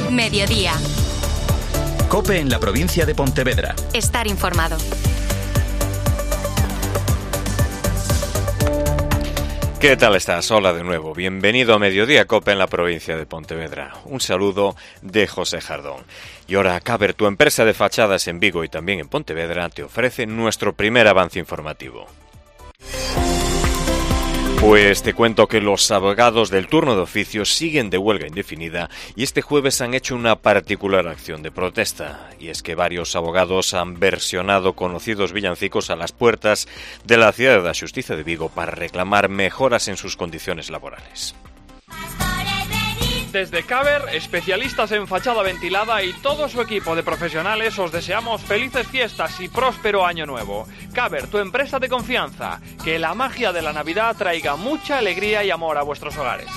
Mediodía. COPE en la provincia de Pontevedra. Estar informado. ¿Qué tal estás? Hola de nuevo. Bienvenido a Mediodía COPE en la provincia de Pontevedra. Un saludo de José Jardón. Y ahora Caber, tu empresa de fachadas en Vigo y también en Pontevedra, te ofrece nuestro primer avance informativo. Pues te cuento que los abogados del turno de oficio siguen de huelga indefinida y este jueves han hecho una particular acción de protesta. Y es que varios abogados han versionado conocidos villancicos a las puertas de la Ciudad de la Justicia de Vigo para reclamar mejoras en sus condiciones laborales. Desde Caber, especialistas en fachada ventilada y todo su equipo de profesionales os deseamos felices fiestas y próspero año nuevo. Caber, tu empresa de confianza. Que la magia de la Navidad traiga mucha alegría y amor a vuestros hogares.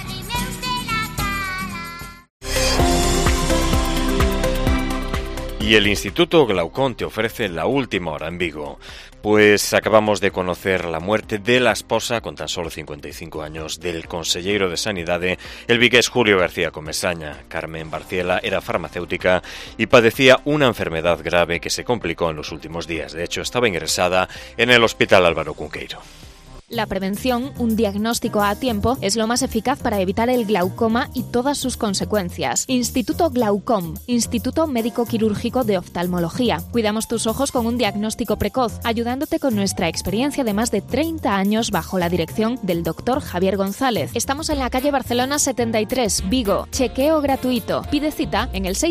Y el Instituto Glaucón te ofrece la última hora en Vigo. Pues acabamos de conocer la muerte de la esposa, con tan solo 55 años, del consellero de Sanidade, el vigués Julio García Comesaña. Carmen Barciela era farmacéutica y padecía una enfermedad grave que se complicó en los últimos días. De hecho, estaba ingresada en el Hospital Álvaro Cunqueiro. La prevención, un diagnóstico a tiempo, es lo más eficaz para evitar el glaucoma y todas sus consecuencias. Instituto Glaucom, Instituto Médico Quirúrgico de Oftalmología. Cuidamos tus ojos con un diagnóstico precoz, ayudándote con nuestra experiencia de más de 30 años bajo la dirección del Dr. Javier González. Estamos en la calle Barcelona 73, Vigo. Chequeo gratuito. Pide cita en el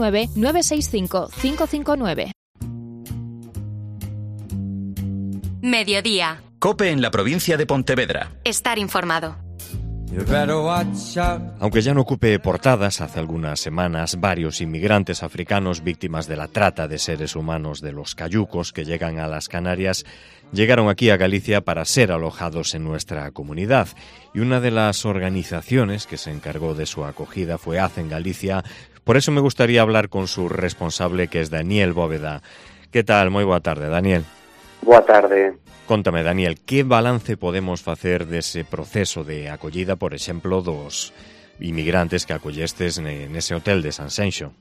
679-965-559. Mediodía. COPE en la provincia de Pontevedra. Estar informado. Aunque ya no ocupe portadas, hace algunas semanas varios inmigrantes africanos víctimas de la trata de seres humanos de los cayucos que llegan a las Canarias llegaron aquí a Galicia para ser alojados en nuestra comunidad. Y una de las organizaciones que se encargó de su acogida fue Hacen Galicia. Por eso me gustaría hablar con su responsable, que es Daniel Bóveda. ¿Qué tal? Moi boa tarde, Daniel. Boa tarde. Contame, Daniel, que balance podemos facer dese proceso de acollida, por exemplo, dos inmigrantes que acollestes nese hotel de Sanxenxo?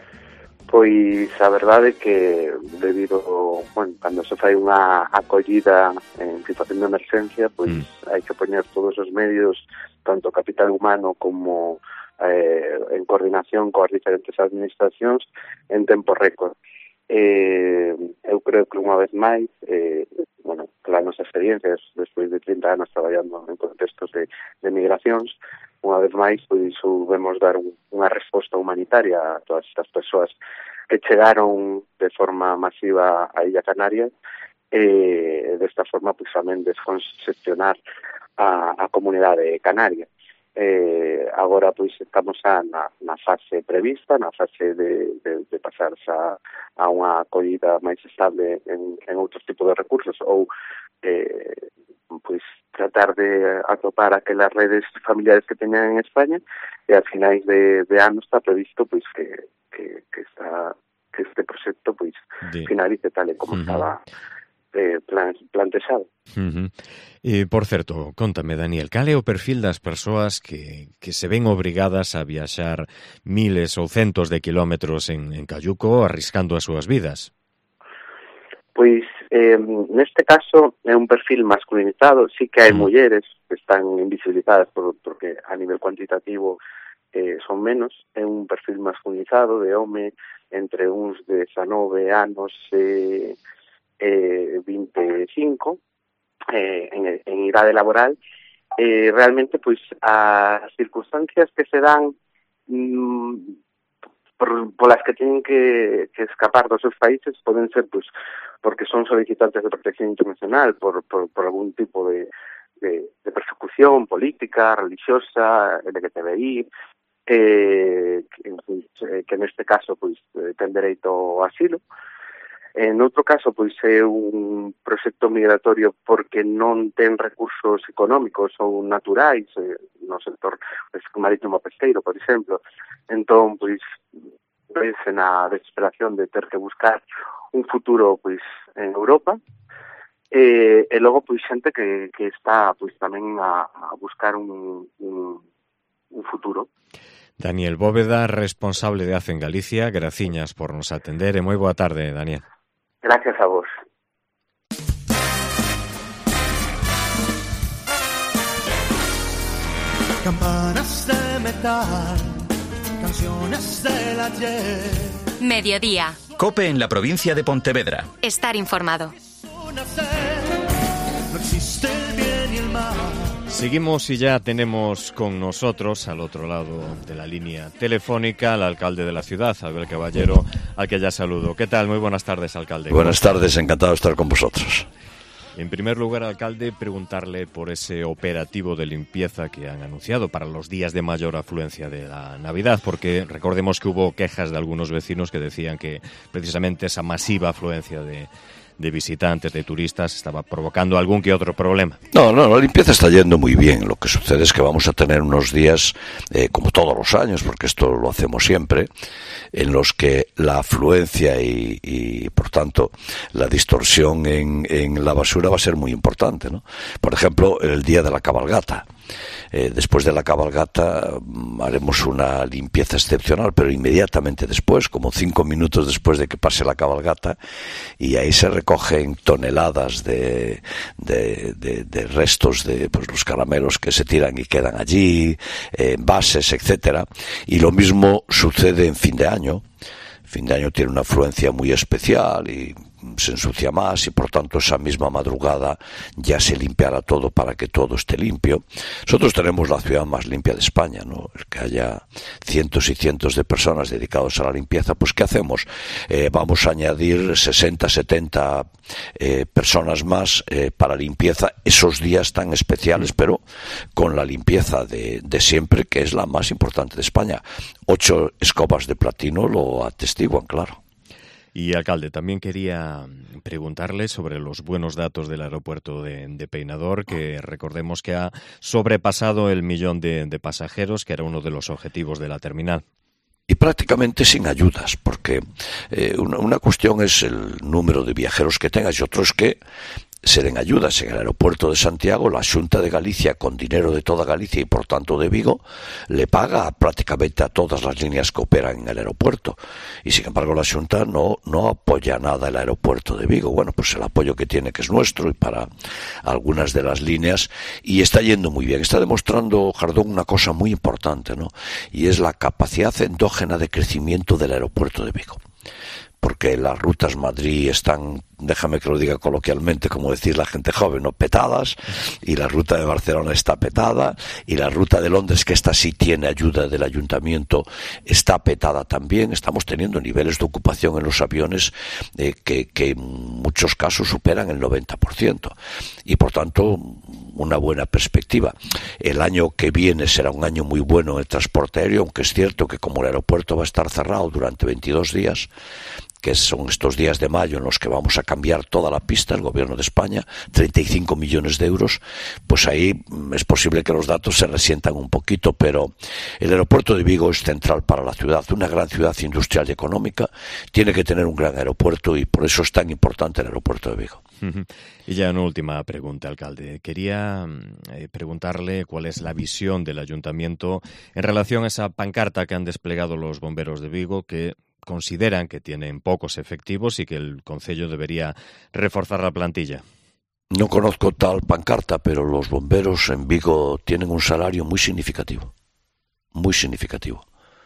Pois a verdade é que debido, cando se fai unha acollida en situación de emergencia, pois hai que poñer todos os medios, tanto capital humano como en coordinación coas diferentes administracións, en tempo récord. Eu creo que unha vez máis, polas nosas experiencias, despois de 30 anos traballando en contextos de migracións, unha vez máis, pois soubemos dar unha resposta humanitaria a todas estas persoas que chegaron de forma masiva a Illa Canaria, e desta forma, pois, tamén descongestionar a comunidade canaria. Agora, pois, estamos na fase prevista, na fase de pasarse a unha acollida máis estable en outros tipos de recursos, ou pois tratar de atopar aquelas redes familiares que teñan en España, e a finais de ano está previsto pois que este proxecto pois finalice tal e como estaba plantexado. Por certo, contame, Daniel, cal é o perfil das persoas que se ven obrigadas a viaxar miles ou centos de kilómetros en cayuco arriscando as súas vidas? Pois, neste caso, é un perfil masculinizado. Sí que hai mulleres que están invisibilizadas porque a nivel cuantitativo son menos. É un perfil masculinizado de home entre uns 19 anos e 25 en idade laboral. Realmente, pois, as circunstancias que se dan polas que teñen que escapar dos seus países poden ser, pois, porque son solicitantes de protección internacional por algún tipo de persecución política, religiosa, LGTBI, que neste caso, pois, ten dereito ao asilo. En outro caso, pois, é un proxecto migratorio porque non ten recursos económicos ou naturais no sector marítimo pesqueiro, por exemplo. Entón, pois, vese na desesperación de ter que buscar un futuro, pois, en Europa, e logo, pois, xente que está, pois, tamén a buscar un futuro. Daniel Bóveda, responsable de ACE en Galicia, graciñas por nos atender e moi boa tarde, Daniel. Gracias a vos. Campanas de metal, canciones del ayer. Mediodía. COPE en la provincia de Pontevedra. Estar informado. No existe el bien y el mal. Seguimos y ya tenemos con nosotros, al otro lado de la línea telefónica, al alcalde de la ciudad, Abel Caballero, al que ya saludo. ¿Qué tal? Muy buenas tardes, alcalde. Buenas tardes, encantado de estar con vosotros. En primer lugar, alcalde, preguntarle por ese operativo de limpieza que han anunciado para los días de mayor afluencia de la Navidad, porque recordemos que hubo quejas de algunos vecinos que decían que precisamente esa masiva afluencia de visitantes, de turistas, estaba provocando algún que otro problema. No, la limpieza está yendo muy bien. Lo que sucede es que vamos a tener unos días, como todos los años, porque esto lo hacemos siempre, en los que la afluencia y por tanto, la distorsión en la basura va a ser muy importante, ¿no? Por ejemplo, el día de la cabalgata. Después de la cabalgata haremos una limpieza excepcional, pero inmediatamente después, como 5 minutos después de que pase la cabalgata, y ahí se recogen toneladas de restos de pues, los caramelos que se tiran y quedan allí, envases, etcétera. Y lo mismo sucede en fin de año. Fin de año tiene una afluencia muy especial y se ensucia más y por tanto esa misma madrugada ya se limpiará todo para que todo esté limpio. Nosotros tenemos la ciudad más limpia de España, ¿no? El que haya cientos y cientos de personas dedicadas a la limpieza, pues ¿qué hacemos? Vamos a añadir 60, 70 personas más para limpieza esos días tan especiales, pero con la limpieza de siempre, que es la más importante de España. 8 escobas de platino lo atestiguan, claro. Y, alcalde, también quería preguntarle sobre los buenos datos del aeropuerto de Peinador, que recordemos que ha sobrepasado el 1.000.000 de pasajeros, que era uno de los objetivos de la terminal. Y prácticamente sin ayudas, porque una cuestión es el número de viajeros que tengas y otro es que se den ayudas. En el aeropuerto de Santiago, la Xunta de Galicia, con dinero de toda Galicia y por tanto de Vigo, le paga prácticamente a todas las líneas que operan en el aeropuerto. Y sin embargo la Xunta no apoya nada el aeropuerto de Vigo. Bueno, pues el apoyo que tiene, que es nuestro, y para algunas de las líneas, y está yendo muy bien. Está demostrando, Jardón, una cosa muy importante, ¿no? Y es la capacidad endógena de crecimiento del aeropuerto de Vigo. Porque las rutas Madrid están, déjame que lo diga coloquialmente, como decir la gente joven, ¿no? Petadas, y la ruta de Barcelona está petada, y la ruta de Londres, que esta sí tiene ayuda del ayuntamiento, está petada también. Estamos teniendo niveles de ocupación en los aviones que en muchos casos superan el 90%, y por tanto una buena perspectiva. El año que viene será un año muy bueno en el transporte aéreo, aunque es cierto que como el aeropuerto va a estar cerrado durante 22 días, que son estos días de mayo en los que vamos a cambiar toda la pista, el Gobierno de España, 35 millones de euros, pues ahí es posible que los datos se resientan un poquito, pero el aeropuerto de Vigo es central para la ciudad, una gran ciudad industrial y económica, tiene que tener un gran aeropuerto y por eso es tan importante el aeropuerto de Vigo. Y ya una última pregunta, alcalde. Quería preguntarle cuál es la visión del ayuntamiento en relación a esa pancarta que han desplegado los bomberos de Vigo, que consideran que tienen pocos efectivos y que el concello debería reforzar la plantilla. No conozco tal pancarta, pero los bomberos en Vigo tienen un salario muy significativo. Muy significativo.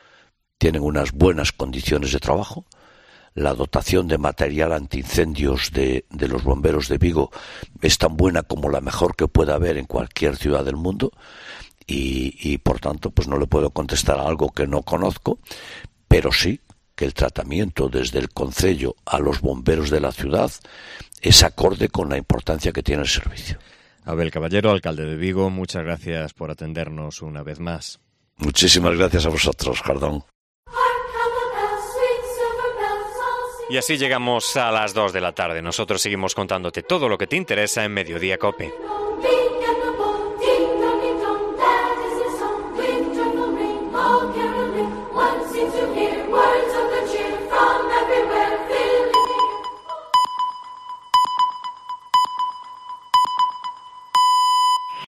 Tienen unas buenas condiciones de trabajo. La dotación de material antiincendios de los bomberos de Vigo es tan buena como la mejor que pueda haber en cualquier ciudad del mundo. Y por tanto, pues no le puedo contestar a algo que no conozco, pero sí que el tratamiento desde el concello a los bomberos de la ciudad es acorde con la importancia que tiene el servicio. Abel Caballero, alcalde de Vigo, muchas gracias por atendernos una vez más. Muchísimas gracias a vosotros, Jardón. Y así llegamos a las 2 de la tarde. Nosotros seguimos contándote todo lo que te interesa en Mediodía COPE.